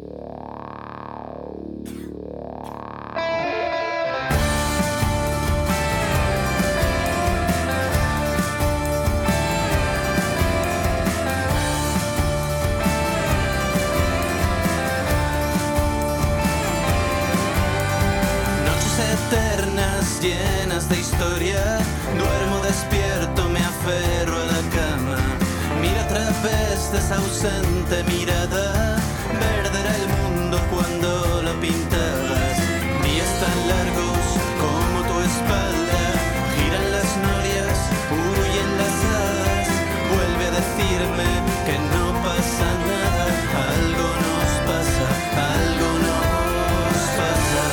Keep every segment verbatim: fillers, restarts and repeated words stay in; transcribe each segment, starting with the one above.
Llenas de historia, duermo despierto, me aferro a la cama. Mira a través de esa ausente mirada, verde era el mundo cuando lo pintabas. Días tan largos como tu espalda, giran las norias, huyen las hadas. Vuelve a decirme que no pasa nada, algo nos pasa, algo nos pasa.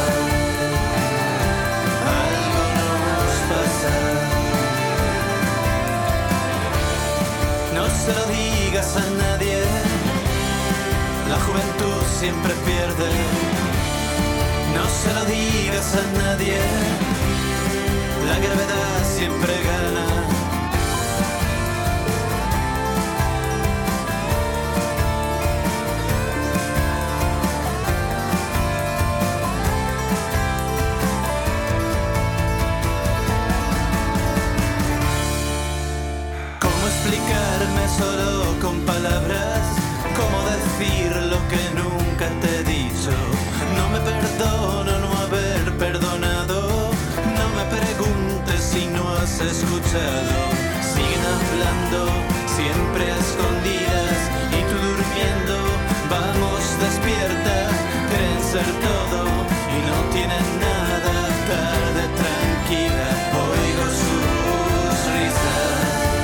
No se lo digas a nadie, la juventud siempre pierde. No se lo digas a nadie, la gravedad siempre gana. Solo con palabras, cómo decir lo que nunca te he dicho. No me perdono no haber perdonado, no me preguntes si no has escuchado. Siguen hablando, siempre a escondidas, y tú durmiendo, vamos despierta. Creen ser todo y no tienen nada, tarde tranquila, oigo sus risas.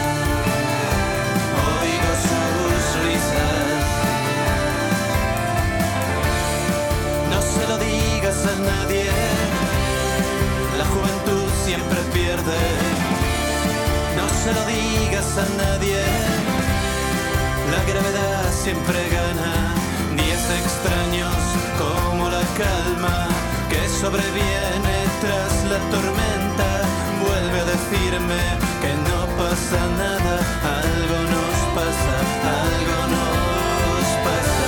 No se lo digas a nadie, la juventud siempre pierde. No se lo digas a nadie, la gravedad siempre gana. Días extraños como la calma que sobreviene tras la tormenta. Vuelve a decirme que no pasa nada, algo nos pasa, algo nos pasa,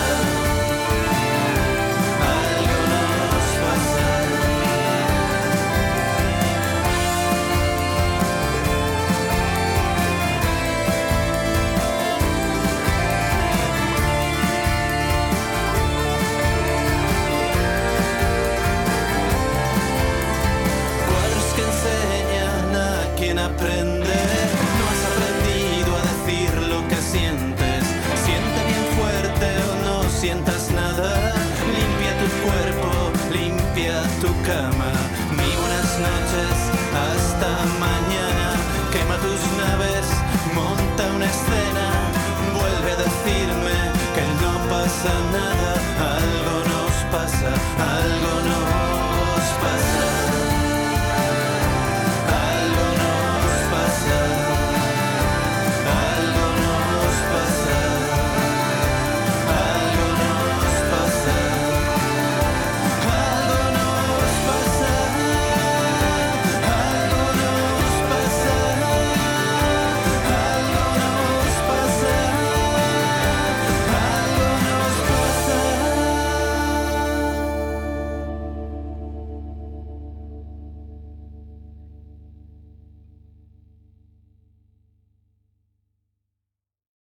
algo nos pasa. Cuadros que enseñan a quien aprende. No has aprendido a decir lo que sientes. Siente bien fuerte o no sientas nada. Limpia tu cuerpo, limpia tu cama. Mi buenas noches, hasta mañana. Quema tus naves, monta una escena. Vuelve a decirme que no pasa nada.